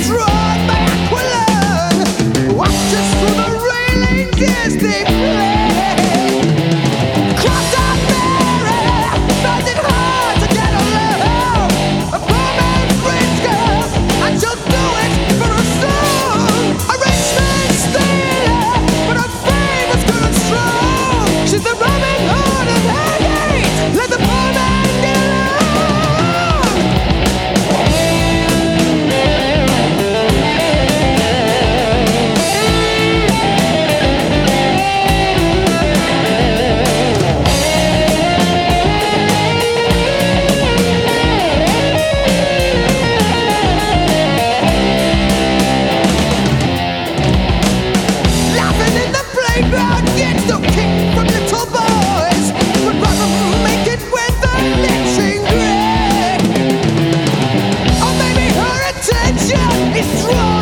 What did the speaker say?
drawn by Aqualung. Watches through the railings as they play. Cross our barrier, finds it hard to get along. A poor man's rich girl, and she'll do it for a song. A rich man's stealer, but her fame is good and strong. She's the Robin Hood of Hades. Let the poor man get along. Laughing in the playground gets no kick from little boys, but rather make it with the lynching grin. Or maybe her attention is drawn